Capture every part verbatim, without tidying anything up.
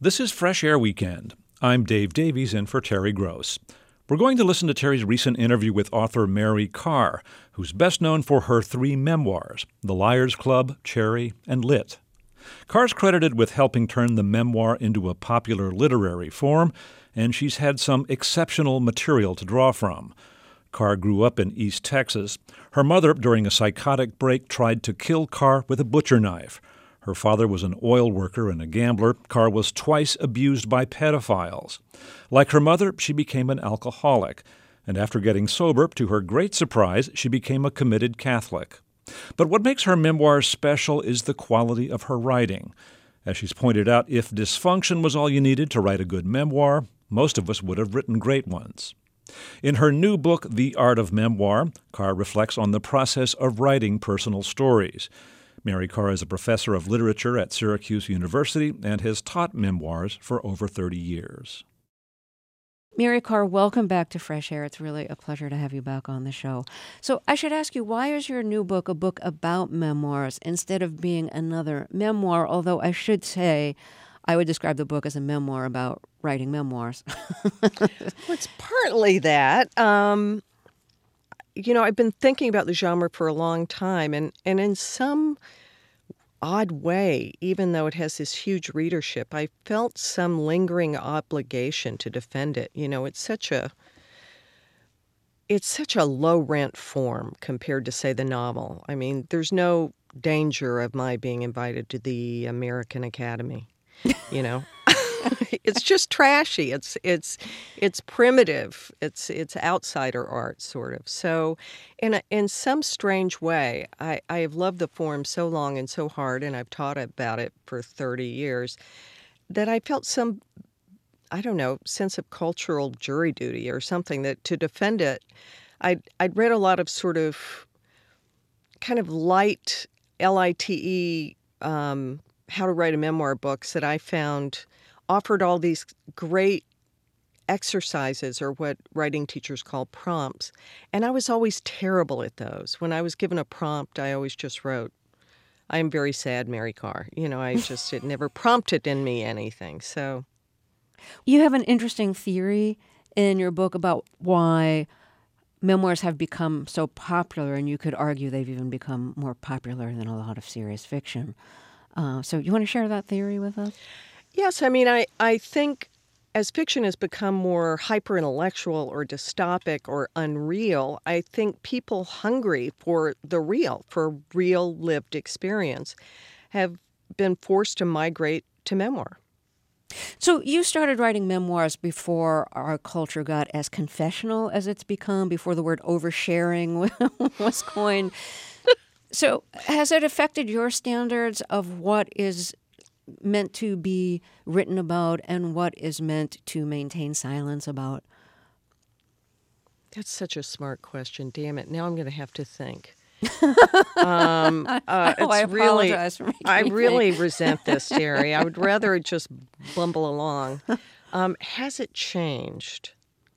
This is Fresh Air Weekend. I'm Dave Davies in for Terry Gross. We're going to listen to Terry's recent interview with author Mary Karr, who's best known for her three memoirs, The Liars Club, Cherry, and Lit. Karr's credited with helping turn the memoir into a popular literary form, and she's had some exceptional material to draw from. Karr grew up in East Texas. Her mother, during a psychotic break, tried to kill Karr with a butcher knife. Her father was an oil worker and a gambler. Karr was twice abused by pedophiles. Like her mother, she became an alcoholic. And after getting sober, to her great surprise, she became a committed Catholic. But what makes her memoirs special is the quality of her writing. As she's pointed out, if dysfunction was all you needed to write a good memoir, most of us would have written great ones. In her new book, The Art of Memoir, Karr reflects on the process of writing personal stories. Mary Karr is a professor of literature at Syracuse University and has taught memoirs for over thirty years. Mary Karr, welcome back to Fresh Air. It's really a pleasure to have you back on the show. So I should ask you, why is your new book a book about memoirs instead of being another memoir? Although I should say, I would describe the book as a memoir about writing memoirs. Well, it's partly that. Um, you know, I've been thinking about the genre for a long time, and, and in some odd way, even though it has this huge readership, I felt some lingering obligation to defend it. You know, it's such a it's such a low rent form compared to, say, the novel. I mean, there's no danger of my being invited to the American Academy. You know, it's just trashy. It's it's it's primitive. It's it's outsider art, sort of. So, in a, in some strange way, I, I have loved the form so long and so hard, and I've taught about it for thirty years, that I felt some, I don't know, sense of cultural jury duty or something, that to defend it, I'd I'd read a lot of sort of kind of light L I T E. Um, how to write a memoir books that I found offered all these great exercises, or what writing teachers call prompts. And I was always terrible at those. When I was given a prompt, I always just wrote, "I am very sad, Mary Karr." You know, I just, it never prompted in me anything. So you have an interesting theory in your book about why memoirs have become so popular, and you could argue they've even become more popular than a lot of serious fiction. Uh, so you want to share that theory with us? Yes, I mean, I, I think as fiction has become more hyper-intellectual or dystopic or unreal, I think people hungry for the real, for real lived experience, have been forced to migrate to memoir. So you started writing memoirs before our culture got as confessional as it's become, before the word oversharing was coined. So has it affected your standards of what is meant to be written about and what is meant to maintain silence about? That's such a smart question. Damn it. Now I'm going to have to think. um, uh, oh, it's I really, apologize for making I you really think. resent this, Terry. I would rather just bumble along. Um, has it changed?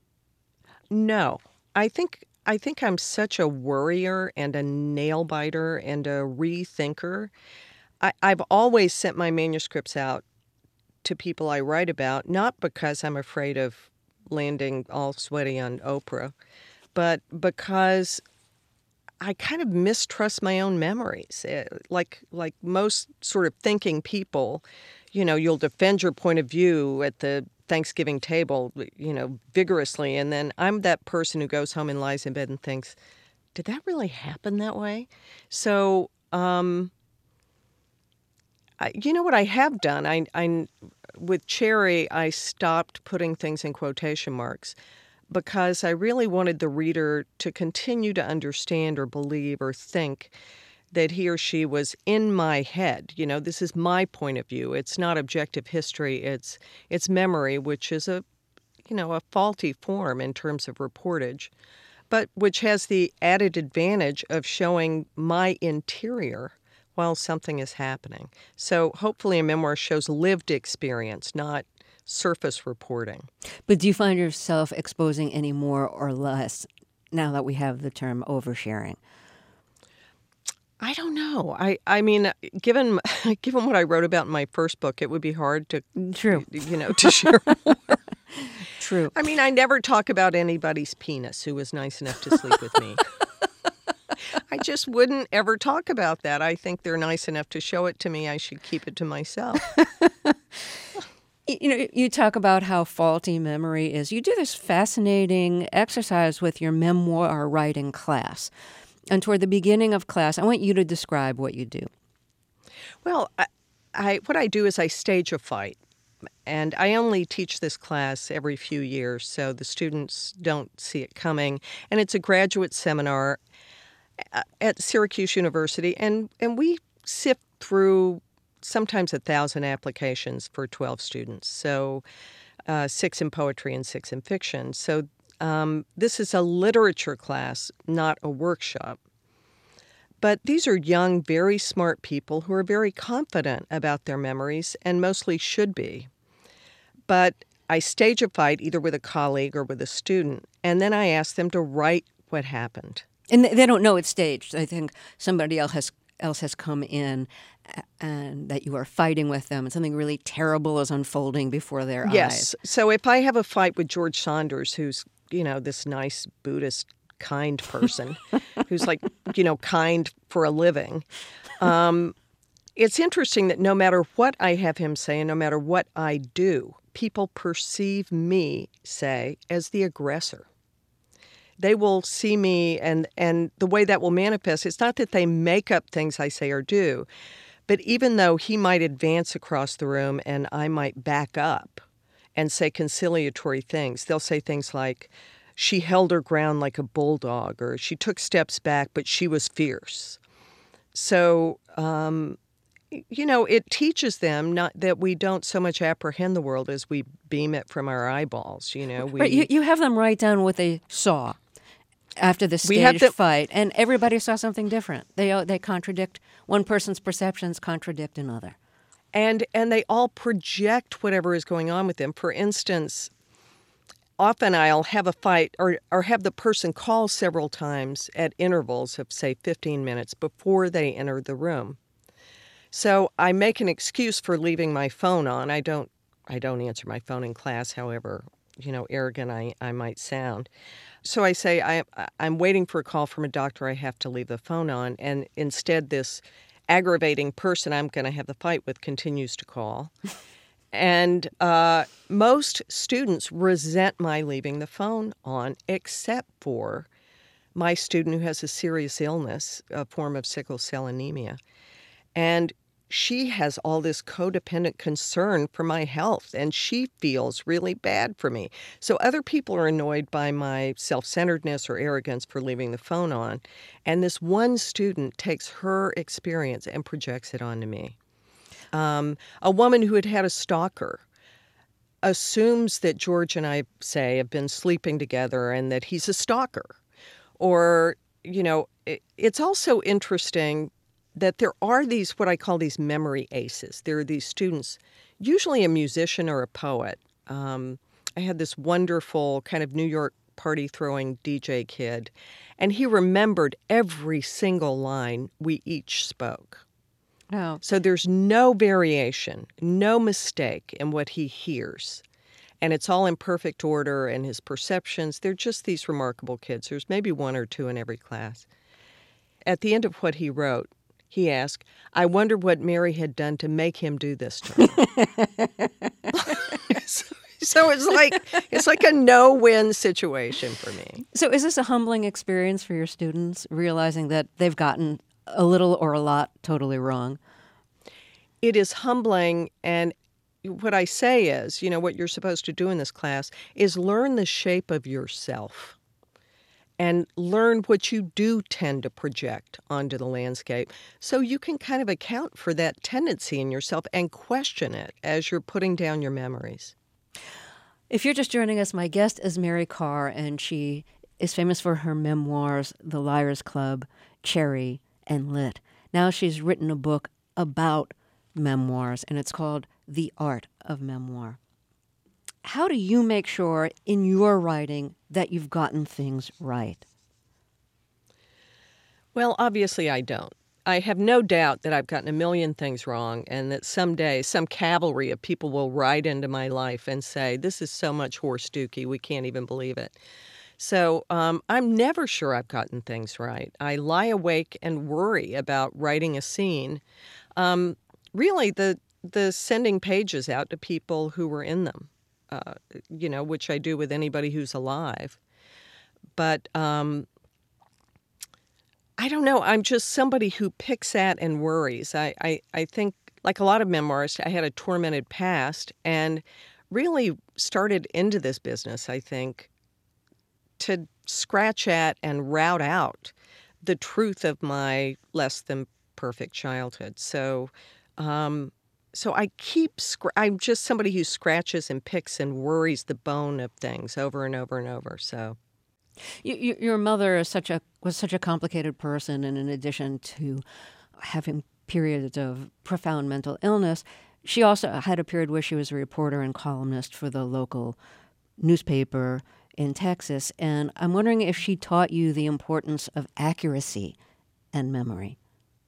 No. I think I think I'm such a worrier and a nail biter and a rethinker. I, I've always sent my manuscripts out to people I write about, not because I'm afraid of landing all sweaty on Oprah, but because I kind of mistrust my own memories. Like like most sort of thinking people, you know, you'll defend your point of view at the Thanksgiving table, you know, vigorously, and then I'm that person who goes home and lies in bed and thinks, did that really happen that way? So, um, I, you know what I have done? I, I, with Cherry, I stopped putting things in quotation marks because I really wanted the reader to continue to understand or believe or think that he or she was in my head. You know, this is my point of view. It's not objective history. It's it's memory, which is a, you know, a faulty form in terms of reportage, but which has the added advantage of showing my interior while something is happening. So hopefully a memoir shows lived experience, not surface reporting. But do you find yourself exposing any more or less now that we have the term oversharing? I don't know. I, I mean, given given what I wrote about in my first book, it would be hard to, True. you know, to share more. True. I mean, I never talk about anybody's penis who was nice enough to sleep with me. I just wouldn't ever talk about that. I think they're nice enough to show it to me. I should keep it to myself. You know, you talk about how faulty memory is. You do this fascinating exercise with your memoir writing class. And toward the beginning of class, I want you to describe what you do. Well, I, I what I do is I stage a fight. And I only teach this class every few years, so the students don't see it coming. And it's a graduate seminar at Syracuse University, and, and we sift through sometimes a thousand applications for twelve students, so uh, six in poetry and six in fiction. So um, this is a literature class, not a workshop. But these are young, very smart people who are very confident about their memories and mostly should be. But I stage a fight either with a colleague or with a student, and then I ask them to write what happened. And they don't know it's staged. I think somebody else has else has come in and that you are fighting with them and something really terrible is unfolding before their yes. eyes. Yes. So if I have a fight with George Saunders, who's, you know, this nice Buddhist kind person who's like, you know, kind for a living, um, it's interesting that no matter what I have him say and no matter what I do, people perceive me, say, as the aggressor. They will see me, and, and the way that will manifest, it's not that they make up things I say or do, but even though he might advance across the room and I might back up and say conciliatory things, they'll say things like, she held her ground like a bulldog, or she took steps back, but she was fierce. So, um, you know, it teaches them not that we don't so much apprehend the world as we beam it from our eyeballs, you know. We, right, you, you have them write down what they saw after the We have staged to- fight, and everybody saw something different. They uh, they contradict, one person's perceptions contradict another. And and they all project whatever is going on with them. For instance, often I'll have a fight or, or have the person call several times at intervals of, say, fifteen minutes before they enter the room. So I make an excuse for leaving my phone on. I don't I don't answer my phone in class, however, you know, arrogant I, I might sound. So I say, I, I'm waiting for a call from a doctor. I have to leave the phone on. And instead, this aggravating person I'm going to have the fight with continues to call. And uh, most students resent my leaving the phone on, except for my student who has a serious illness, a form of sickle cell anemia. And she has all this codependent concern for my health, and she feels really bad for me. So other people are annoyed by my self-centeredness or arrogance for leaving the phone on. And this one student takes her experience and projects it onto me. Um, a woman who had had a stalker assumes that George and I, say, have been sleeping together and that he's a stalker. Or, you know, it, it's also interesting that there are these, what I call these memory aces. There are these students, usually a musician or a poet. Um, I had this wonderful kind of New York party-throwing D J kid, and he remembered every single line we each spoke. Oh. So there's no variation, no mistake in what he hears. And it's all in perfect order, and his perceptions, they're just these remarkable kids. There's maybe one or two in every class. At the end of what he wrote, he asked, I wonder what Mary had done to make him do this to her. so, so it's like it's like a no-win situation for me. So is this a humbling experience for your students, realizing that they've gotten a little or a lot totally wrong? It is humbling, and what I say is, you know, what you're supposed to do in this class is learn the shape of yourself. And learn what you do tend to project onto the landscape so you can kind of account for that tendency in yourself and question it as you're putting down your memories. If you're just joining us, my guest is Mary Karr, and she is famous for her memoirs, The Liars Club, Cherry, and Lit. Now she's written a book about memoirs, and it's called The Art of Memoir. How do you make sure in your writing that you've gotten things right? Well, obviously I don't. I have no doubt that I've gotten a million things wrong and that someday some cavalry of people will ride into my life and say, this is so much horse dookie, we can't even believe it. So um, I'm never sure I've gotten things right. I lie awake and worry about writing a scene. Um, really, the the sending pages out to people who were in them, uh, you know, which I do with anybody who's alive. But um, I don't know. I'm just somebody who picks at and worries. I, I, I think, like a lot of memoirists, I had a tormented past and really started into this business, I think, to scratch at and rout out the truth of my less than perfect childhood. So, um, so I keep, scr- I'm just somebody who scratches and picks and worries the bone of things over and over and over. So. You, you, your mother is such a was such a complicated person, and in addition to having periods of profound mental illness, she also had a period where she was a reporter and columnist for the local newspaper in Texas. And I'm wondering if she taught you the importance of accuracy and memory.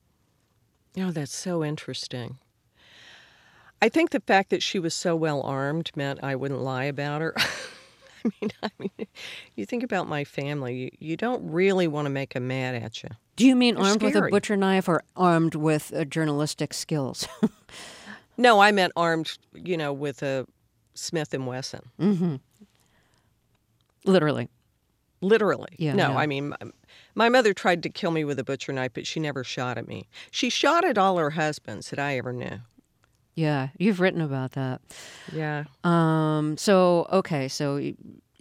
Oh, that's so interesting. I think the fact that she was so well armed meant I wouldn't lie about her. I mean, I mean, you think about my family, you, you don't really want to make them mad at you. Do you mean They're armed with a scary. butcher knife or armed with uh, journalistic skills? No, I meant armed, you know, with a Smith and Wesson. Mm-hmm. Literally. Literally. Yeah, no, I know. I mean, my- my mother tried to kill me with a butcher knife, but she never shot at me. She shot at all her husbands that I ever knew. Yeah, you've written about that. Yeah. Um. So, okay, so y-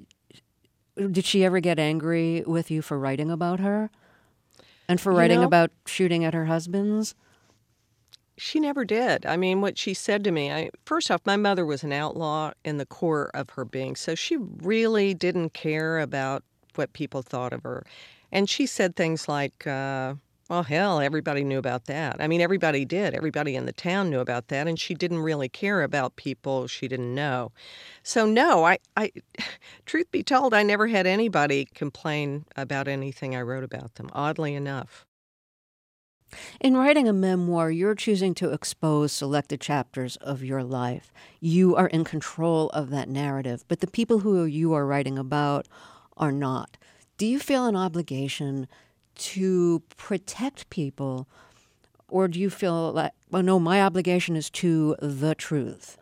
did she ever get angry with you for writing about her? And for You writing know- about shooting at her husbands? She never did. I mean, what she said to me, I first off, my mother was an outlaw in the core of her being, so she really didn't care about what people thought of her. And she said things like, uh, well, hell, everybody knew about that. I mean, everybody did. Everybody in the town knew about that, and she didn't really care about people she didn't know. So, no, I, I, truth be told, I never had anybody complain about anything I wrote about them, oddly enough. In writing a memoir, you're choosing to expose selected chapters of your life. You are in control of that narrative, but the people who you are writing about are not. Do you feel an obligation to protect people, or do you feel like, well, no, my obligation is to the truth?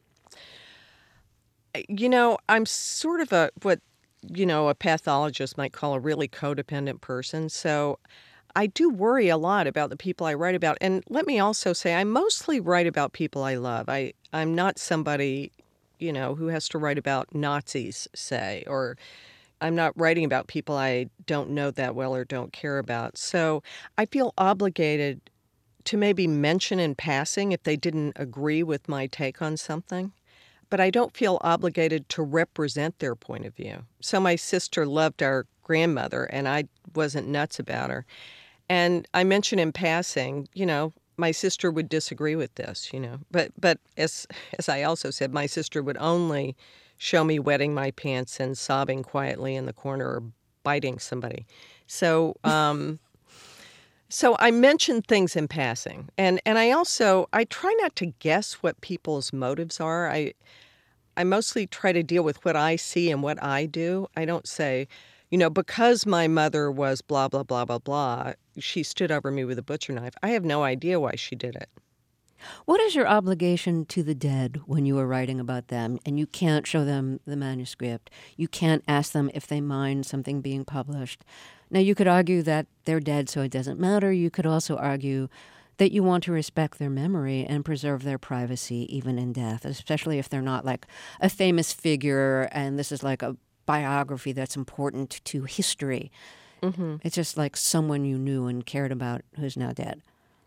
You know, I'm sort of a, what, you know, a pathologist might call a really codependent person. So I do worry a lot about the people I write about. And let me also say, I mostly write about people I love. I, I'm not somebody, you know, who has to write about Nazis, say, or I'm not writing about people I don't know that well or don't care about. So I feel obligated to maybe mention in passing if they didn't agree with my take on something. But I don't feel obligated to represent their point of view. So my sister loved our grandmother, and I wasn't nuts about her. And I mentioned in passing, you know, my sister would disagree with this, you know. But but as as I also said, my sister would only show me wetting my pants and sobbing quietly in the corner or biting somebody. So um, so I mentioned things in passing. And and I also I try not to guess what people's motives are. I I mostly try to deal with what I see and what I do. I don't say, you know, because my mother was blah, blah, blah, blah, blah, she stood over me with a butcher knife. I have no idea why she did it. What is your obligation to the dead when you are writing about them and you can't show them the manuscript? You can't ask them if they mind something being published. Now, you could argue that they're dead, so it doesn't matter. You could also argue that you want to respect their memory and preserve their privacy even in death, especially if they're not like a famous figure and this is like a biography that's important to history. Mm-hmm. It's just like someone you knew and cared about who's now dead.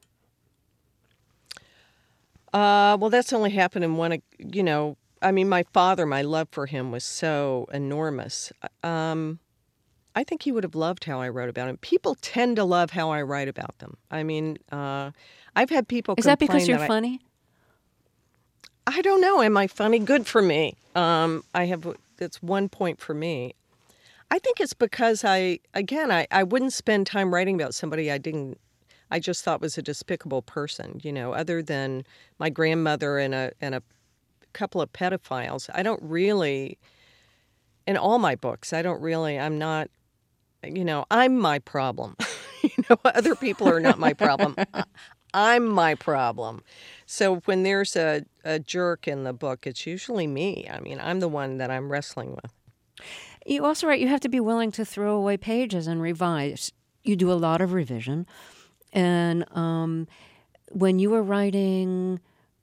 Uh, well, that's only happened in one, you know, I mean, my father, my love for him was so enormous. Um, I think he would have loved how I wrote about him. People tend to love how I write about them. I mean, uh, I've had people Is that complain because you're I- funny? I don't know. Am I funny? Good for me. Um, I have, that's one point for me. I think it's because I, again, I, I wouldn't spend time writing about somebody I didn't, I just thought was a despicable person, you know, other than my grandmother and a and a couple of pedophiles. I don't really, in all my books, I don't really, I'm not, you know, I'm my problem. You know, other people are not my problem. I'm my problem. So when there's a, a jerk in the book, it's usually me. I mean, I'm the one that I'm wrestling with. You also write you have to be willing to throw away pages and revise. You do a lot of revision. And um, when you were writing,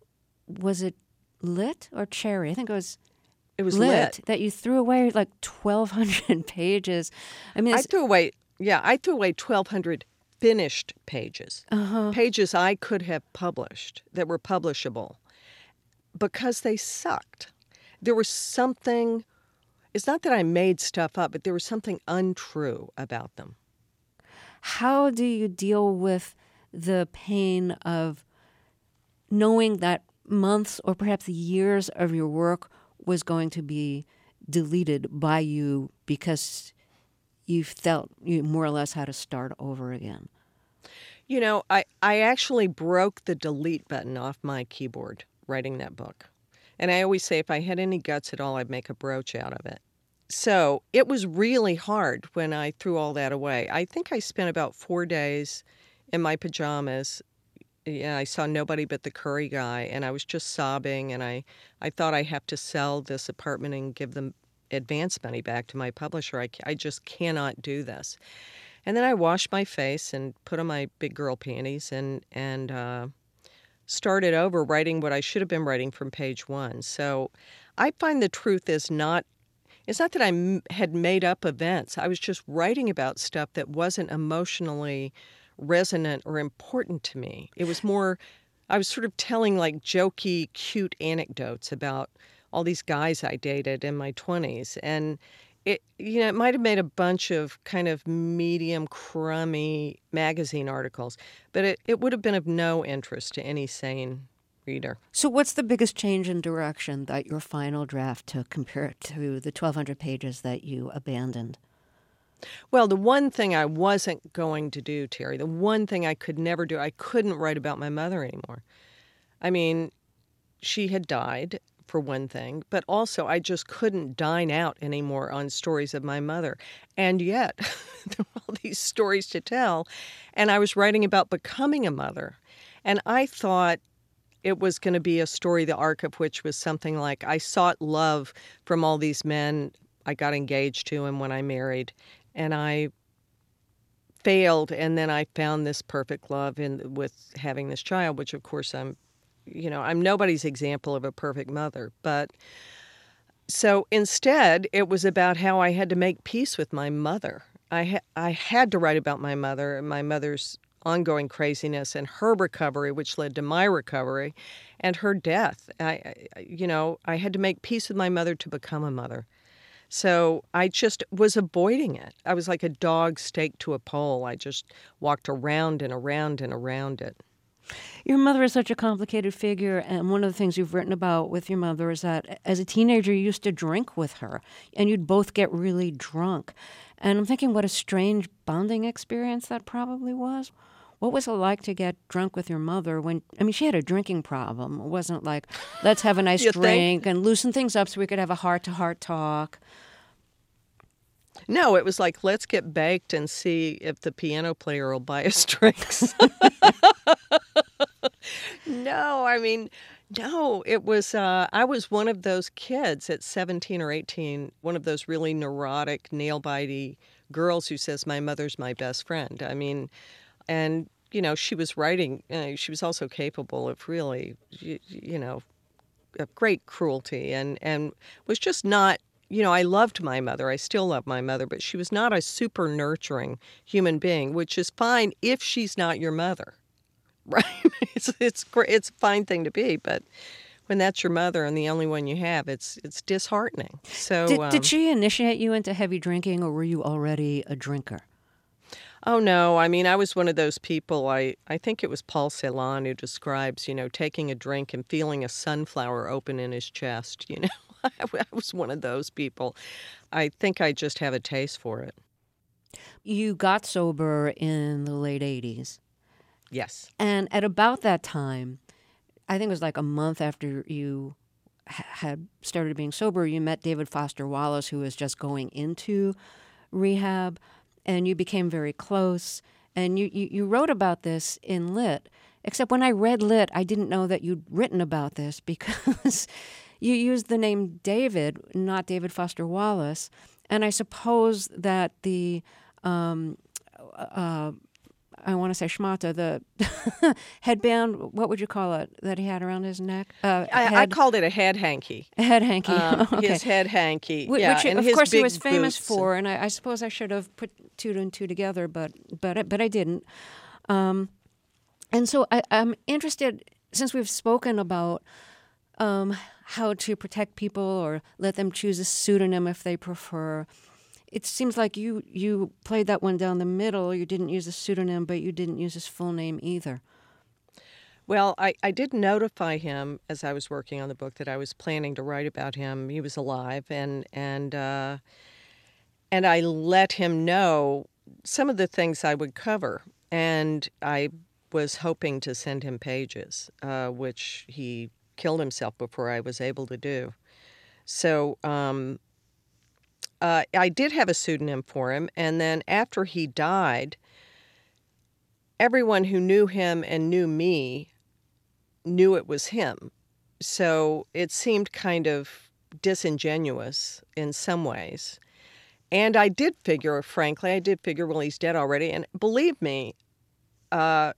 was it Lit or Cherry? I think it was It was Lit, lit. that you threw away like twelve hundred pages. I mean, I it's, threw away, yeah, I threw away twelve hundred finished pages, uh-huh. pages I could have published that were publishable because they sucked. There was something, it's not that I made stuff up, but there was something untrue about them. How do you deal with the pain of knowing that months or perhaps years of your work was going to be deleted by you because you felt you more or less had to start over again? You know, I, I actually broke the delete button off my keyboard writing that book. And I always say if I had any guts at all, I'd make a brooch out of it. So it was really hard when I threw all that away. I think I spent about four days in my pajamas. Yeah, I saw nobody but the curry guy, and I was just sobbing, and I, I thought I have to sell this apartment and give them advance money back to my publisher. I, I just cannot do this. And then I washed my face and put on my big girl panties and, and uh, started over writing what I should have been writing from page one. So I find the truth is not, it's not that I m- had made up events. I was just writing about stuff that wasn't emotionally resonant or important to me. It was more, I was sort of telling like jokey, cute anecdotes about all these guys I dated in my twenties. And it, you know, it might have made a bunch of kind of medium, crummy magazine articles, but it, it would have been of no interest to any sane reader. So what's the biggest change in direction that your final draft took compared to the twelve hundred pages that you abandoned? Well, the one thing I wasn't going to do, Terry, the one thing I could never do, I couldn't write about my mother anymore. I mean, she had died, for one thing, but also I just couldn't dine out anymore on stories of my mother. And yet, there were all these stories to tell, and I was writing about becoming a mother. And I thought it was going to be a story, the arc of which was something like I sought love from all these men I got engaged to and when I married, and I failed, and then I found this perfect love in with having this child, which of course I'm, you know, I'm nobody's example of a perfect mother. But so instead, it was about how I had to make peace with my mother. I ha- I had to write about my mother and my mother's ongoing craziness and her recovery, which led to my recovery, and her death. I, I you know, I had to make peace with my mother to become a mother. So I just was avoiding it. I was like a dog staked to a pole. I just walked around and around and around it. Your mother is such a complicated figure, and one of the things you've written about with your mother is that as a teenager you used to drink with her, and you'd both get really drunk. And I'm thinking what a strange bonding experience that probably was. What was it like to get drunk with your mother when, I mean, she had a drinking problem. It wasn't like, let's have a nice You drink think? and loosen things up so we could have a heart-to-heart talk. No, it was like, let's get baked and see if the piano player will buy us drinks. No, I mean, no, it was, uh, I was one of those kids at seventeen or eighteen, one of those really neurotic, nail-bitey girls who says, my mother's my best friend. I mean, and, you know, she was writing, uh, she was also capable of really, you, you know, of great cruelty and, and was just not, you know, I loved my mother. I still love my mother, but she was not a super nurturing human being, which is fine if she's not your mother, right? it's it's great. It's a fine thing to be, but when that's your mother and the only one you have, it's it's disheartening. So, Did, um, did she initiate you into heavy drinking, or were you already a drinker? oh no, I mean, I was one of those people. I I think it was Paul Celan who describes, you know, taking a drink and feeling a sunflower open in his chest. You know, I was one of those people. I think I just have a taste for it. You got sober in the late eighties. Yes. And at about that time, I think it was like a month after you ha- had started being sober, you met David Foster Wallace, who was just going into rehab, and you became very close. And you, you, you wrote about this in Lit, except when I read Lit, I didn't know that you'd written about this because you used the name David, not David Foster Wallace. And I suppose that the, um, uh, I want to say schmata, the headband, what would you call it, that he had around his neck? Uh, I, head, I called it a head hanky. a head hanky. Um, okay. His head hanky. Wh- yeah, Which, and of his course, he big was famous boots. for, and I, I suppose I should have put two and two together, but but I- but I didn't. Um, and so I, I'm interested, since we've spoken about um, how to protect people or let them choose a pseudonym if they prefer. It seems like you, you played that one down the middle. You didn't use a pseudonym, but you didn't use his full name either. Well, I, I did notify him as I was working on the book that I was planning to write about him. He was alive, and and uh, and I let him know some of the things I would cover. And I was hoping to send him pages, uh, which he killed himself before I was able to do. So um, uh, I did have a pseudonym for him, and then after he died, everyone who knew him and knew me knew it was him. So it seemed kind of disingenuous in some ways. And I did figure, frankly, I did figure, well, he's dead already. And believe me, uh,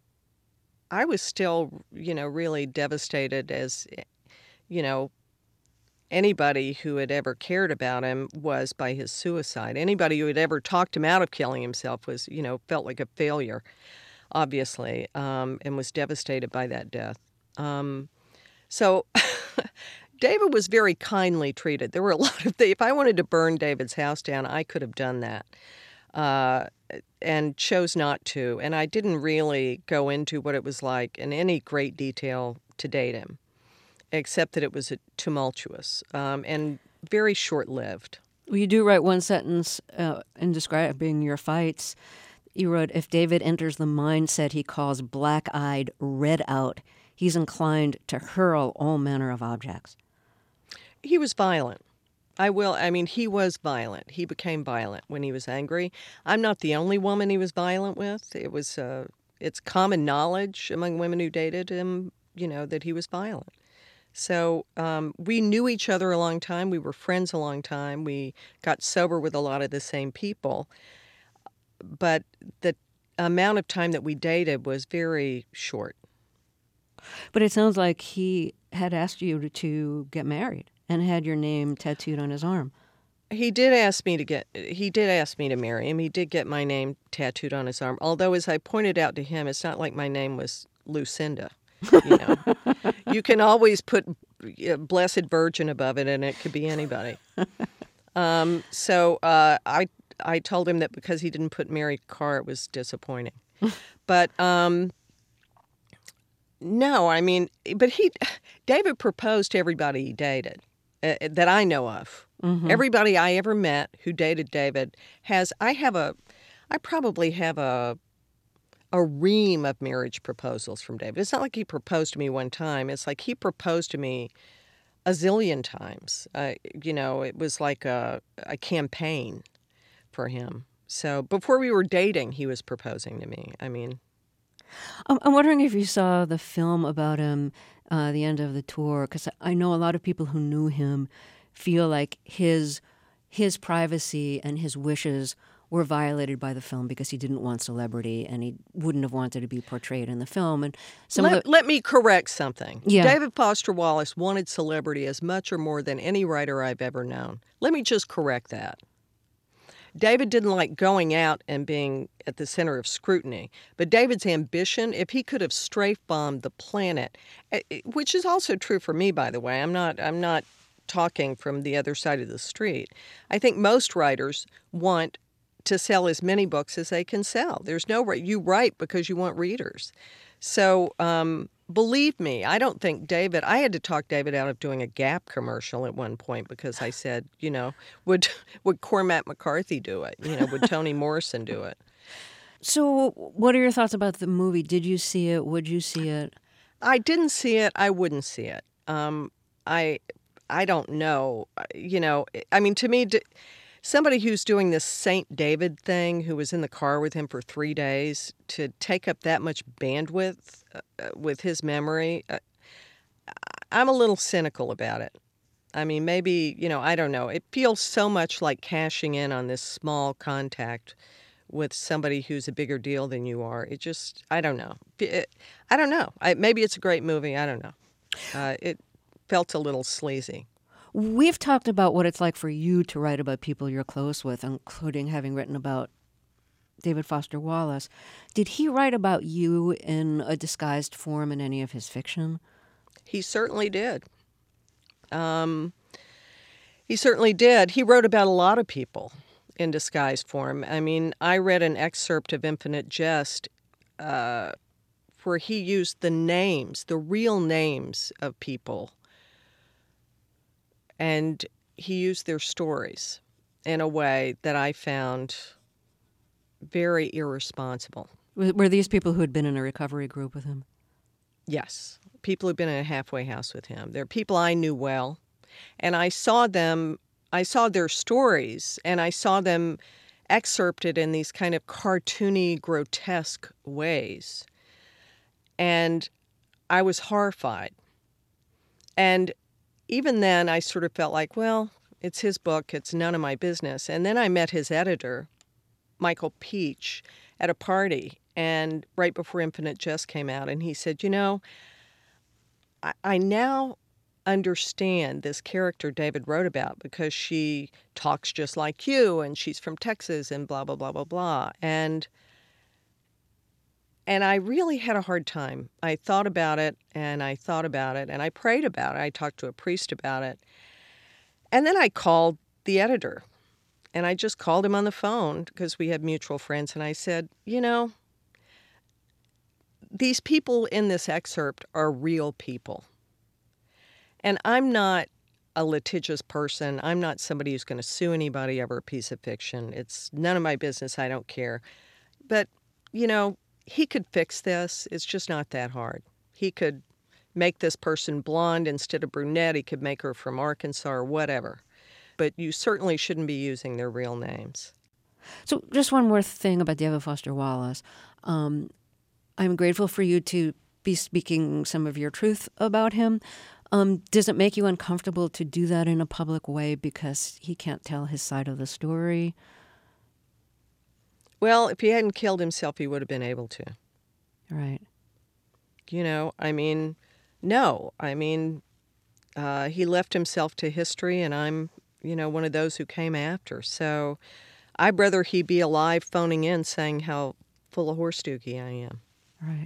I was still, you know, really devastated as, you know, anybody who had ever cared about him was by his suicide. Anybody who had ever talked him out of killing himself was, you know, felt like a failure, obviously, um, and was devastated by that death. Um, so David was very kindly treated. There were a lot of things. If I wanted to burn David's house down, I could have done that, uh, and chose not to. And I didn't really go into what it was like in any great detail to date him, except that it was tumultuous um, and very short-lived. Well, you do write one sentence uh, in describing your fights. You wrote, if David enters the mindset he calls black-eyed, red out, he's inclined to hurl all manner of objects. He was violent. I will, I mean, he was violent. He became violent when he was angry. I'm not the only woman he was violent with. It was, uh, it's common knowledge among women who dated him, you know, that he was violent. So um, we knew each other a long time. We were friends a long time. We got sober with a lot of the same people. But the amount of time that we dated was very short. But it sounds like he had asked you to, to get married and had your name tattooed on his arm. He did ask me to get, he did ask me to marry him. He did get my name tattooed on his arm. Although, as I pointed out to him, it's not like my name was Lucinda. You know, you can always put Blessed Virgin above it, and it could be anybody. Um, so uh, I I told him that because he didn't put Mary Karr, it was disappointing. But um, no, I mean, but he, David proposed to everybody he dated uh, that I know of. Mm-hmm. Everybody I ever met who dated David has. I have a, I probably have a. a ream of marriage proposals from David. It's not like he proposed to me one time. It's like he proposed to me a zillion times. Uh, you know, it was like a, a campaign for him. So before we were dating, he was proposing to me. I mean... I'm wondering if you saw the film about him, uh, the end of the tour, because I know a lot of people who knew him feel like his his privacy and his wishes were violated by the film because he didn't want celebrity and he wouldn't have wanted to be portrayed in the film. And some let, of the, let me correct something. Yeah. David Foster Wallace wanted celebrity as much or more than any writer I've ever known. Let me just correct that. David didn't like going out and being at the center of scrutiny. But David's ambition, if he could have strafe-bombed the planet, which is also true for me, by the way. I'm not, I'm not talking from the other side of the street. I think most writers want to sell as many books as they can sell. There's no right. You write because you want readers. So um, believe me, I don't think David, I had to talk David out of doing a Gap commercial at one point because I said, you know, would would Cormac McCarthy do it? You know, would Toni Morrison do it? So, what are your thoughts about the movie? Did you see it? Would you see it? I didn't see it. I wouldn't see it. Um, I, I don't know. You know, I mean, to me, d- somebody who's doing this Saint David thing, who was in the car with him for three days, to take up that much bandwidth uh, with his memory, uh, I'm a little cynical about it. I mean, maybe, you know, I don't know. It feels so much like cashing in on this small contact with somebody who's a bigger deal than you are. It just, I don't know. It, I don't know. I, maybe it's a great movie. I don't know. Uh, it felt a little sleazy. We've talked about what it's like for you to write about people you're close with, including having written about David Foster Wallace. Did he write about you in a disguised form in any of his fiction? He certainly did. Um, he certainly did. He wrote about a lot of people in disguised form. I mean, I read an excerpt of Infinite Jest uh, where he used the names, the real names of people, and he used their stories in a way that I found very irresponsible. Were these people who had been in a recovery group with him? Yes, people who'd been in a halfway house with him. They're people I knew well, and I saw them, I saw their stories, and I saw them excerpted in these kind of cartoony, grotesque ways. And I was horrified. And even then, I sort of felt like, well, it's his book, it's none of my business. And then I met his editor, Michael Peach, at a party, and right before Infinite Jest came out, and he said, you know, I, I now understand this character David wrote about because she talks just like you, and she's from Texas, and blah, blah, blah, blah, blah. And and I really had a hard time. I thought about it, and I thought about it, and I prayed about it. I talked to a priest about it. And then I called the editor, and I just called him on the phone because we had mutual friends, and I said, you know, these people in this excerpt are real people. And I'm not a litigious person. I'm not somebody who's going to sue anybody over a piece of fiction. It's none of my business. I don't care. But, you know, he could fix this. It's just not that hard. He could make this person blonde instead of brunette. He could make her from Arkansas or whatever. But you certainly shouldn't be using their real names. So just one more thing about David Foster Wallace. Um, I'm grateful for you to be speaking some of your truth about him. Um, does it make you uncomfortable to do that in a public way because he can't tell his side of the story? Well, if he hadn't killed himself, he would have been able to. Right. You know, I mean, no. I mean, uh, he left himself to history, and I'm, you know, one of those who came after. So I'd rather he be alive phoning in saying how full of horse dookie I am. Right.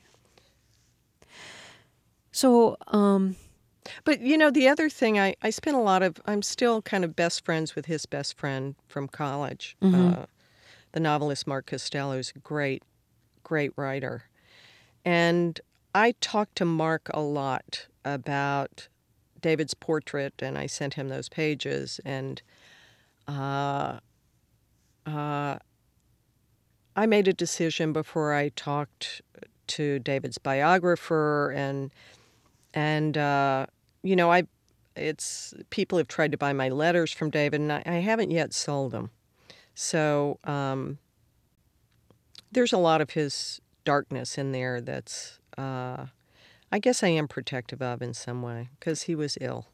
So, um... But, you know, the other thing, I, I spent a lot of, I'm still kind of best friends with his best friend from college. Mm-hmm. Uh, the novelist Mark Costello is a great, great writer. And I talked to Mark a lot about David's portrait, and I sent him those pages. And uh, uh, I made a decision before I talked to David's biographer, and and uh, you know, I it's people have tried to buy my letters from David, and I, I haven't yet sold them. So um, there's a lot of his darkness in there that's, uh, I guess I am protective of in some way, because he was ill.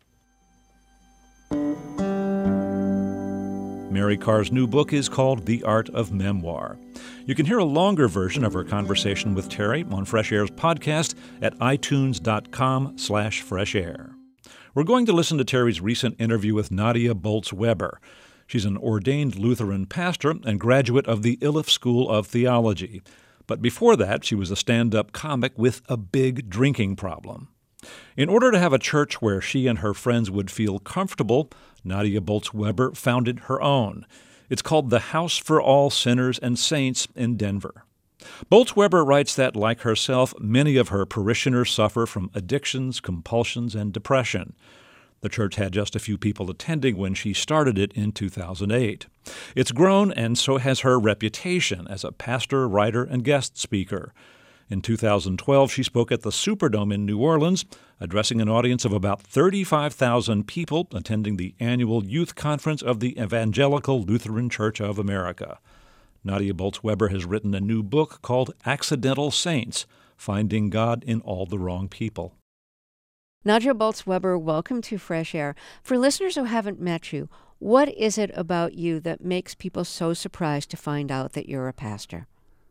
Mary Karr's new book is called The Art of Memoir. You can hear a longer version of her conversation with Terry on Fresh Air's podcast at itunes.com slash fresh air. We're going to listen to Terry's recent interview with Nadia Bolz-Weber. She's an ordained Lutheran pastor and graduate of the Iliff School of Theology. But before that, she was a stand-up comic with a big drinking problem. In order to have a church where she and her friends would feel comfortable, Nadia Bolz-Weber founded her own. It's called the House for All Sinners and Saints in Denver. Bolz-Weber writes that, like herself, many of her parishioners suffer from addictions, compulsions, and depression. The church had just a few people attending when she started it in two thousand eight. It's grown, and so has her reputation as a pastor, writer, and guest speaker. In two thousand twelve, she spoke at the Superdome in New Orleans, addressing an audience of about thirty-five thousand people attending the annual youth conference of the Evangelical Lutheran Church of America. Nadia Bolz-Weber has written a new book called Accidental Saints, Finding God in All the Wrong People. Nadia Bolz-Weber, welcome to Fresh Air. For listeners who haven't met you, what is it about you that makes people so surprised to find out that you're a pastor?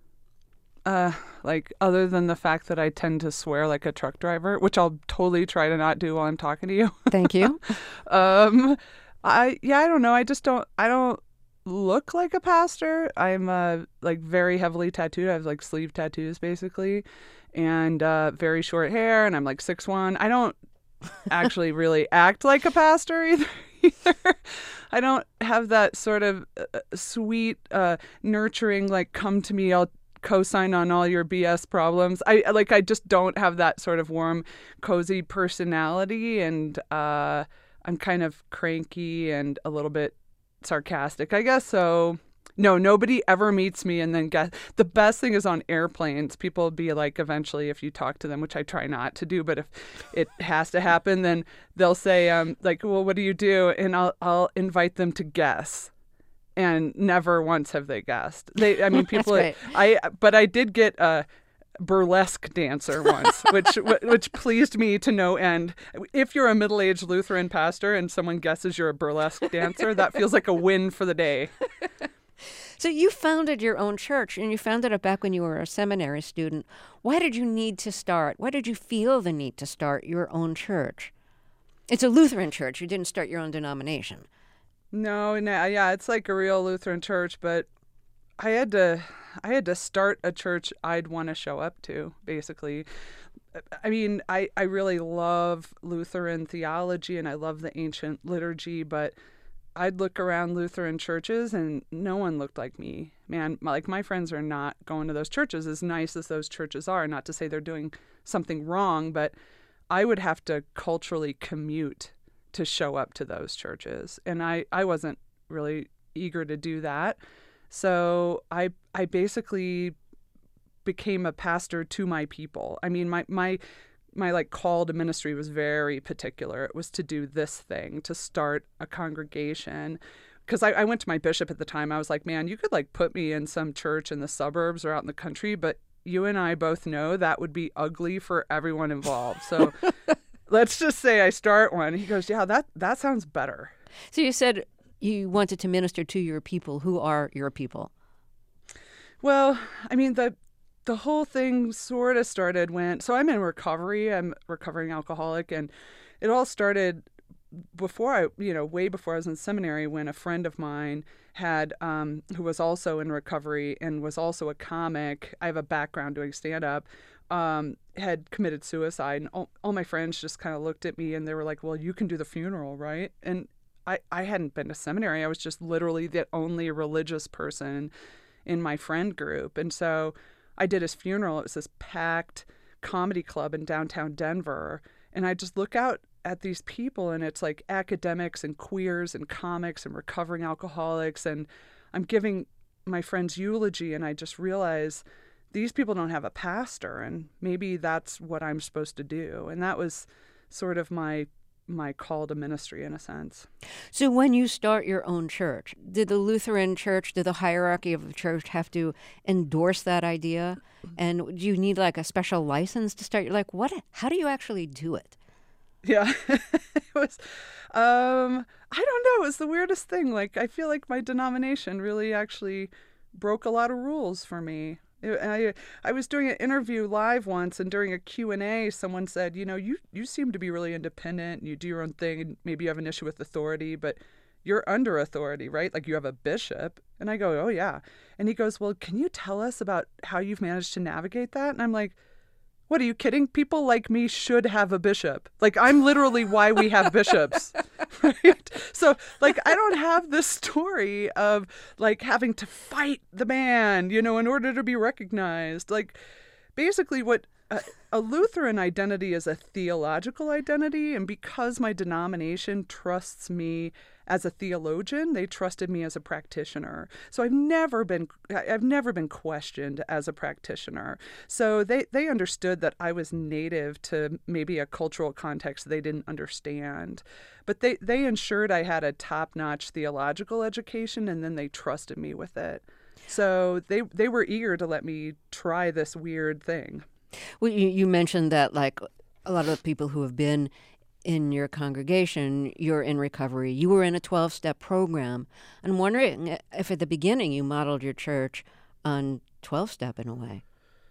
Uh, like, other than the fact that I tend to swear like a truck driver, which I'll totally try to not do while I'm talking to you. Thank you. um, I, yeah, I don't know. I just don't, I don't look like a pastor. I'm, uh, like very heavily tattooed. I have like sleeve tattoos basically, and, uh, very short hair, and I'm like six one. I don't actually really act like a pastor either. either. I don't have that sort of uh, sweet, uh, nurturing, like, come to me, I'll co-sign on all your B S problems. I like I just don't have that sort of warm, cozy personality, and uh, I'm kind of cranky and a little bit sarcastic, I guess. So no, nobody ever meets me and then guess. The best thing is on airplanes. People will be like, eventually, if you talk to them, which I try not to do, but if it has to happen, then they'll say, um, like, well, what do you do? And I'll I'll invite them to guess. And never once have they guessed. They, I mean, people. I, but I did get a burlesque dancer once, which which pleased me to no end. If you're a middle-aged Lutheran pastor and someone guesses you're a burlesque dancer, that feels like a win for the day. So you founded your own church, and you founded it back when you were a seminary student. Why did you need to start? Why did you feel the need to start your own church? It's a Lutheran church. You didn't start your own denomination. No, no, yeah, it's like a real Lutheran church, but I had to, I had to start a church I'd want to show up to, basically. I mean, I, I really love Lutheran theology and I love the ancient liturgy, but I'd look around Lutheran churches and no one looked like me. Man, like my friends are not going to those churches, as nice as those churches are. Not to say they're doing something wrong, but I would have to culturally commute to show up to those churches. And I, I wasn't really eager to do that. So I I basically became a pastor to my people. I mean, my my my like call to ministry was very particular. It was to do this thing, to start a congregation. Because I, I went to my bishop at the time. I was like, man, you could like put me in some church in the suburbs or out in the country, but you and I both know that would be ugly for everyone involved. So let's just say I start one. He goes, yeah, that, that sounds better. So you said you wanted to minister to your people. Who are your people? Well, I mean, the the whole thing sort of started when, so I'm in recovery. I'm a recovering alcoholic. And it all started before I, you know, way before I was in seminary, when a friend of mine had, um, who was also in recovery and was also a comic, I have a background doing stand-up, um, had committed suicide. And all, all my friends just kind of looked at me and they were like, well, you can do the funeral, right? And I, I hadn't been to seminary. I was just literally the only religious person in my friend group. And so I did his funeral. It was this packed comedy club in downtown Denver. And I just look out at these people and it's like academics and queers and comics and recovering alcoholics. And I'm giving my friend's eulogy and I just realize these people don't have a pastor and maybe that's what I'm supposed to do. And that was sort of my my call to ministry in a sense. So when you start your own church, did the Lutheran church, did the hierarchy of the church have to endorse that idea? And do you need like a special license to start? You're like, what, how do you actually do it? Yeah, it was, um, I don't know. It was the weirdest thing. Like, I feel like my denomination really actually broke a lot of rules for me. I I was doing an interview live once, and during a Q and A, someone said, you know, you, you seem to be really independent, and you do your own thing, and maybe you have an issue with authority, but you're under authority, right? Like, you have a bishop. And I go, oh, yeah. And he goes, well, can you tell us about how you've managed to navigate that? And I'm like, what, are you kidding? People like me should have a bishop. Like, I'm literally why we have bishops, right? So, like, I don't have this story of, like, having to fight the man, you know, in order to be recognized. Like, basically what a, a Lutheran identity is a theological identity, and because my denomination trusts me as a theologian, they trusted me as a practitioner. So I've never been I've never been questioned as a practitioner. So they, they understood that I was native to maybe a cultural context they didn't understand. But they, they ensured I had a top-notch theological education, and then they trusted me with it. So they they were eager to let me try this weird thing. Well, you, you mentioned that, like, a lot of the people who have been in your congregation, you're in recovery. You were in a twelve-step program. I'm wondering if at the beginning you modeled your church on twelve-step in a way.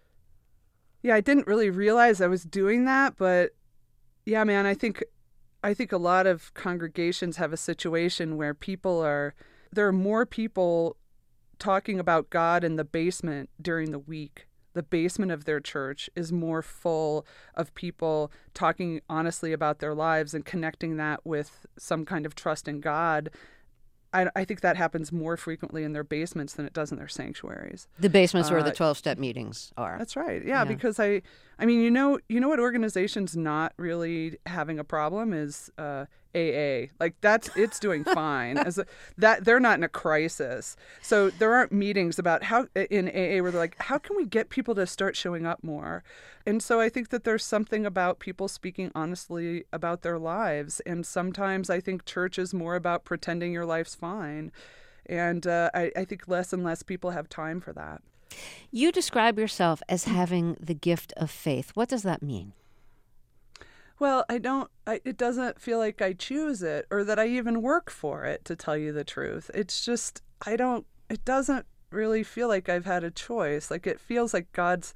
Yeah, I didn't really realize I was doing that, but yeah, man, I think I think a lot of congregations have a situation where people are, there are more people talking about God in the basement during the week. The basement of their church is more full of people talking honestly about their lives and connecting that with some kind of trust in God. I, I think that happens more frequently in their basements than it does in their sanctuaries. The basements uh, where the twelve-step meetings are. That's right. Yeah, yeah, because I, I mean, you know, you know what organization's not really having a problem is uh, A A. Like that's it's doing fine. As a, that they're not in a crisis. So there aren't meetings about how in A A where they're like, how can we get people to start showing up more? And so I think that there's something about people speaking honestly about their lives. And sometimes I think church is more about pretending your life's fine. And uh, I, I think less and less people have time for that. You describe yourself as having the gift of faith. What does that mean? Well, I don't, I, it doesn't feel like I choose it or that I even work for it, to tell you the truth. It's just, I don't, it doesn't really feel like I've had a choice. Like it feels like God's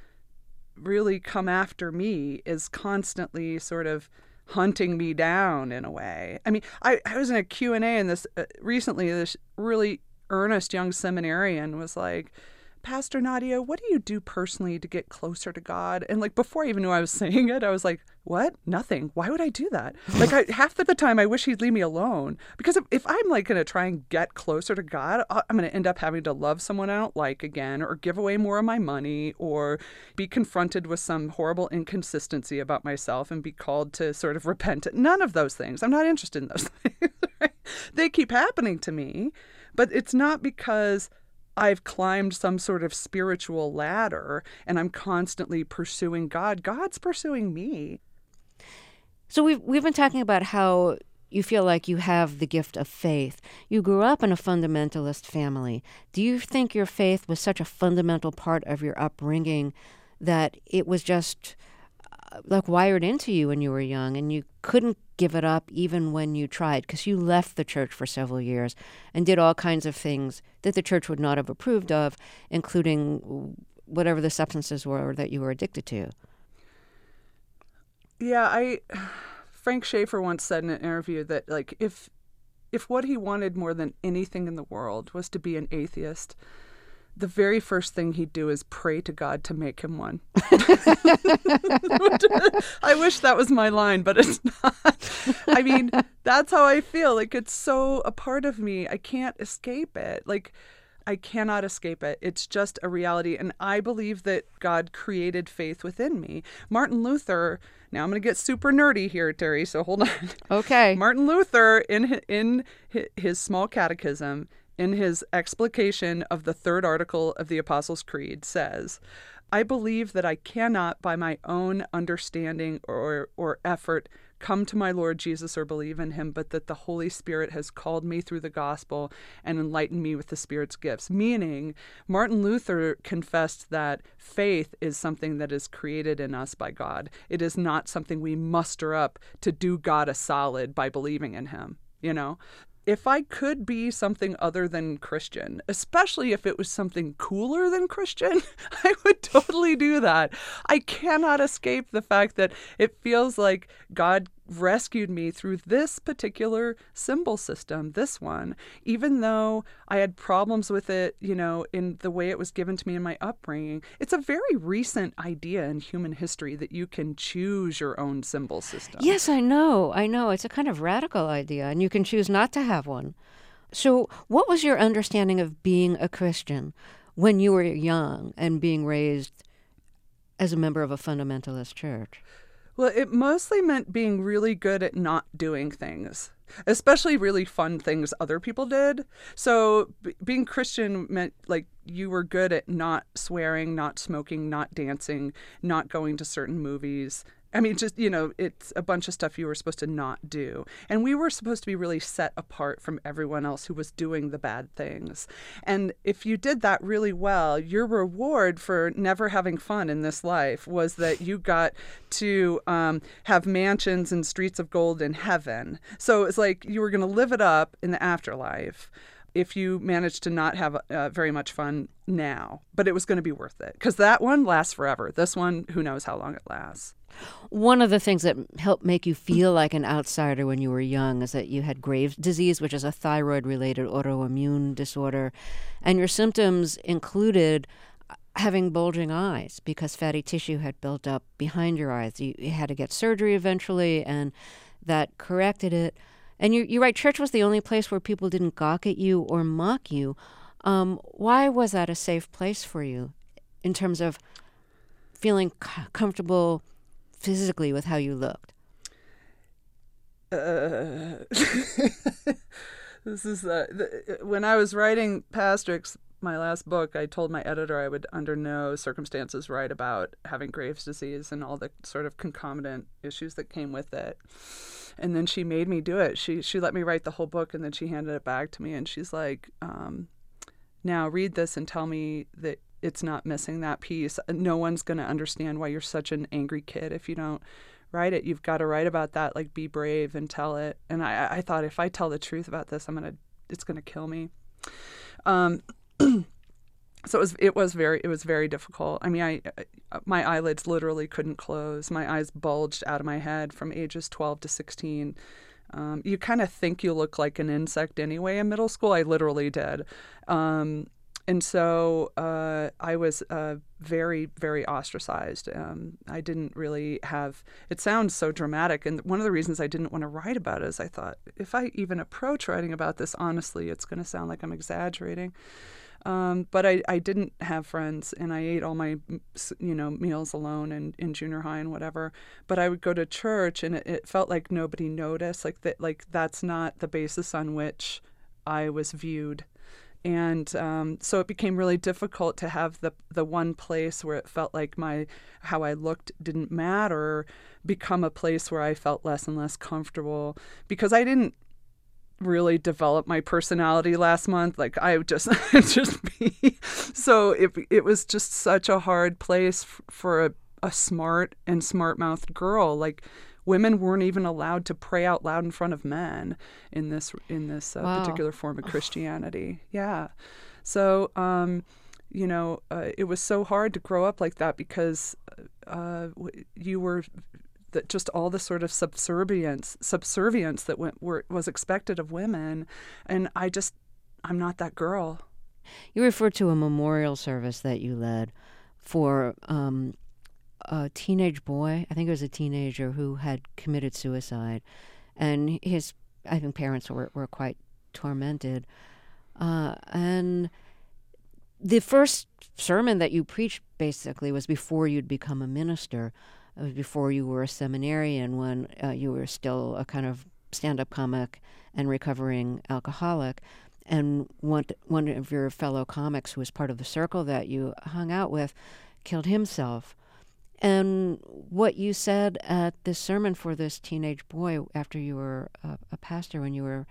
really come after me, is constantly sort of hunting me down in a way. I mean, I, I was in a Q and A and this uh, recently, this really earnest young seminarian was like, Pastor Nadia, what do you do personally to get closer to God? And like before I even knew I was saying it, I was like, what? Nothing. Why would I do that? Like I, half of the time I wish he'd leave me alone. Because if, if I'm like going to try and get closer to God, I'm going to end up having to love someone I don't like again, or give away more of my money, or be confronted with some horrible inconsistency about myself and be called to sort of repent. None of those things. I'm not interested in those things. Right? They keep happening to me, but it's not because I've climbed some sort of spiritual ladder and I'm constantly pursuing God. God's pursuing me. So we've we've been talking about how you feel like you have the gift of faith. You grew up in a fundamentalist family. Do you think your faith was such a fundamental part of your upbringing that it was just uh, like wired into you when you were young and you couldn't give it up even when you tried, because you left the church for several years and did all kinds of things that the church would not have approved of, including whatever the substances were that you were addicted to? Yeah, I Frank Schaeffer once said in an interview that like if if what he wanted more than anything in the world was to be an atheist, the very first thing he'd do is pray to God to make him one. I wish that was my line, but it's not. I mean, that's how I feel. Like, it's so a part of me. I can't escape it. Like, I cannot escape it. It's just a reality. And I believe that God created faith within me. Martin Luther, now I'm going to get super nerdy here, Terry, so hold on. Okay. Martin Luther, in in his small catechism, in his explication of the third article of the Apostles' Creed, says, I believe that I cannot by my own understanding or, or effort come to my Lord Jesus or believe in him, but that the Holy Spirit has called me through the gospel and enlightened me with the Spirit's gifts. Meaning, Martin Luther confessed that faith is something that is created in us by God. It is not something we muster up to do God a solid by believing in him, you know? If I could be something other than Christian, especially if it was something cooler than Christian, I would totally do that. I cannot escape the fact that it feels like God rescued me through this particular symbol system, this one, even though I had problems with it, you know, in the way it was given to me in my upbringing. It's a very recent idea in human history that you can choose your own symbol system. Yes, I know. I know. It's a kind of radical idea, and you can choose not to have one. So what was your understanding of being a Christian when you were young and being raised as a member of a fundamentalist church? Well, it mostly meant being really good at not doing things, especially really fun things other people did. So b- being Christian meant like you were good at not swearing, not smoking, not dancing, not going to certain movies. I mean, just, you know, it's a bunch of stuff you were supposed to not do. And we were supposed to be really set apart from everyone else who was doing the bad things. And if you did that really well, your reward for never having fun in this life was that you got to um, have mansions and streets of gold in heaven. So it's like you were going to live it up in the afterlife if you managed to not have uh, very much fun now. But it was going to be worth it because that one lasts forever. This one, who knows how long it lasts. One of the things that helped make you feel like an outsider when you were young is that you had Graves' disease, which is a thyroid-related autoimmune disorder, and your symptoms included having bulging eyes because fatty tissue had built up behind your eyes. You, you had to get surgery eventually, and that corrected it. And you, you write, church was the only place where people didn't gawk at you or mock you. Um, why was that a safe place for you in terms of feeling c- comfortable physically with how you looked? Uh, this is uh, the, when I was writing Pastrix, my last book, I told my editor I would under no circumstances write about having Graves' disease and all the sort of concomitant issues that came with it. And then she made me do it. She she let me write the whole book, and then she handed it back to me, and she's like, um, now read this and tell me that it's not missing that piece. No one's going to understand why you're such an angry kid if you don't write it. You've got to write about that, like be brave and tell it. And I, I thought if I tell the truth about this, I'm going to, it's going to kill me. Um, so it was, it was very, it was very difficult. I mean, I, my eyelids literally couldn't close. My eyes bulged out of my head from ages twelve to sixteen. Um, you kind of think you look like an insect anyway in middle school. I literally did. Um, And so uh, I was uh, very, very ostracized. Um, I didn't really have, it sounds so dramatic. And one of the reasons I didn't want to write about it is I thought, if I even approach writing about this honestly, it's going to sound like I'm exaggerating. Um, but I, I didn't have friends, and I ate all my, you know, meals alone in, in junior high and whatever. But I would go to church, and it, it felt like nobody noticed. Like that, like that's not the basis on which I was viewed. And um, so it became really difficult to have the the one place where it felt like my how I looked didn't matter become a place where I felt less and less comfortable, because I didn't really develop my personality last month. Like I would just just be. So it it was just such a hard place f- for a, a smart and smart-mouthed girl. Like women weren't even allowed to pray out loud in front of men in this in this uh, Wow. particular form of Christianity. Yeah. So, um, you know, uh, it was so hard to grow up like that because uh, you were that just all the sort of subservience subservience that went, were, was expected of women. And I just, I'm not that girl. You referred to a memorial service that you led for um, a teenage boy. I think it was a teenager who had committed suicide, and his, I think, parents were, were quite tormented. Uh, and the first sermon that you preached basically was before you'd become a minister. It was before you were a seminarian, when uh, you were still a kind of stand-up comic and recovering alcoholic. And one one of your fellow comics, who was part of the circle that you hung out with, killed himself. And what you said at this sermon for this teenage boy after you were a, a pastor, when you were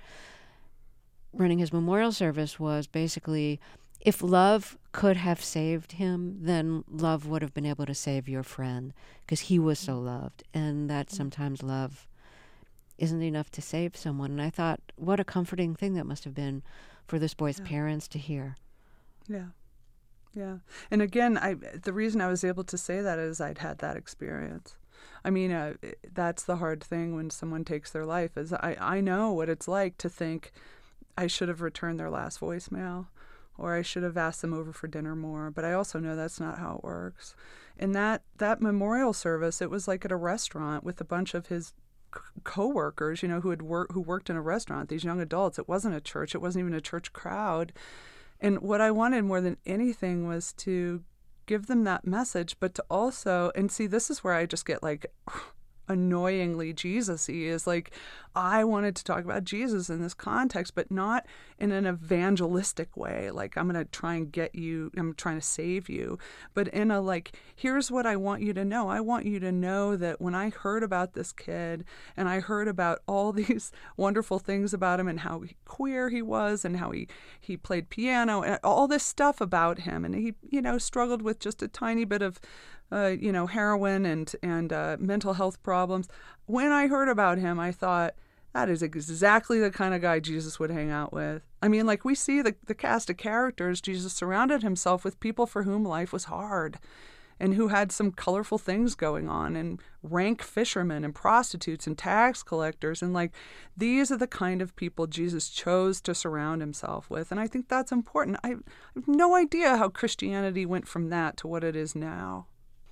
running his memorial service, was basically, if love could have saved him, then love would have been able to save your friend, because he was so loved. And that sometimes love isn't enough to save someone. And I thought, what a comforting thing that must have been for this boy's Yeah. parents to hear. Yeah. Yeah. And again, I the reason I was able to say that is I'd had that experience. I mean, uh, that's the hard thing when someone takes their life, is I, I know what it's like to think I should have returned their last voicemail, or I should have asked them over for dinner more. But I also know that's not how it works. And that, that memorial service, it was like at a restaurant with a bunch of his co-workers, you know, who had worked who worked in a restaurant, these young adults. It wasn't a church. It wasn't even a church crowd. And what I wanted more than anything was to give them that message, but to also, and see, this is where I just get like annoyingly Jesus-y, is like, I wanted to talk about Jesus in this context, but not in an evangelistic way. Like, I'm going to try and get you, I'm trying to save you, but in a like, here's what I want you to know. I want you to know that when I heard about this kid and I heard about all these wonderful things about him and how queer he was and how he, he played piano and all this stuff about him. And he, you know, struggled with just a tiny bit of Uh, you know, heroin and and uh, mental health problems. When I heard about him, I thought, that is exactly the kind of guy Jesus would hang out with. I mean, like, we see the, the cast of characters. Jesus surrounded himself with people for whom life was hard and who had some colorful things going on, and rank fishermen and prostitutes and tax collectors. And, like, these are the kind of people Jesus chose to surround himself with. And I think that's important. I, I have no idea how Christianity went from that to what it is now.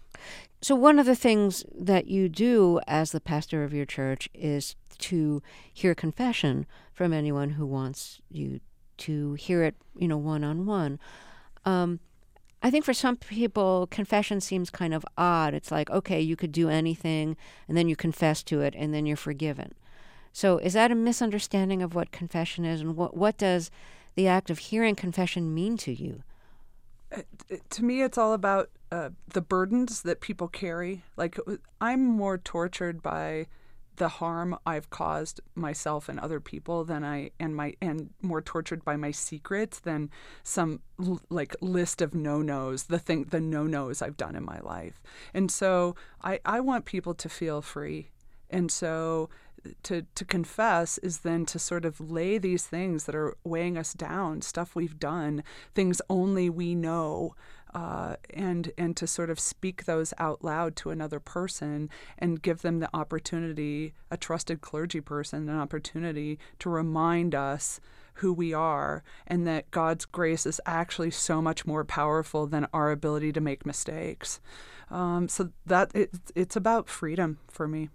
So one of the things that you do as the pastor of your church is to hear confession from anyone who wants you to hear it, you know, one-on-one. Um, I think for some people, confession seems kind of odd. It's like, okay, you could do anything, and then you confess to it, and then you're forgiven. So is that a misunderstanding of what confession is, and what, what does the act of hearing confession mean to you? Uh, to me, it's all about uh, the burdens that people carry. Like, I'm more tortured by the harm I've caused myself and other people than I and my and more tortured by my secrets than some l- like list of no-nos, the thing the no-nos I've done in my life. And so I, I want people to feel free. And so to to confess is then to sort of lay these things that are weighing us down, stuff we've done, things only we know, uh, and and to sort of speak those out loud to another person and give them the opportunity, a trusted clergy person, an opportunity to remind us who we are, and that God's grace is actually so much more powerful than our ability to make mistakes. Um, so that it, it's about freedom for me.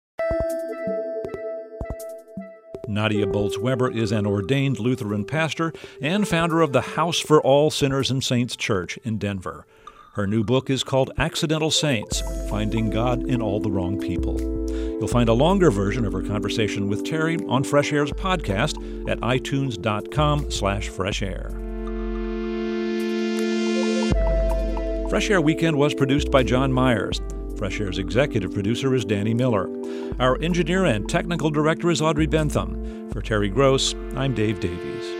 Nadia Bolz-Weber is an ordained Lutheran pastor and founder of the House for All Sinners and Saints Church in Denver. Her new book is called Accidental Saints, Finding God in All the Wrong People. You'll find a longer version of her conversation with Terry on Fresh Air's podcast at itunes.com slash fresh air. Fresh Air Weekend was produced by John Myers. Fresh Air's executive producer is Danny Miller. Our engineer and technical director is Audrey Bentham. For Terry Gross, I'm Dave Davies.